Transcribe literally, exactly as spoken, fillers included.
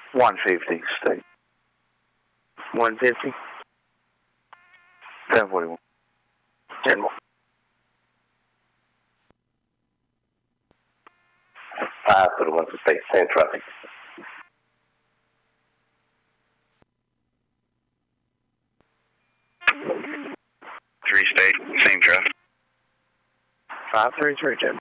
one fifty, state. one fifty. ten forty-one. ten more. five forty-one for state, same traffic. Three state, same traffic. five thirty-three, ten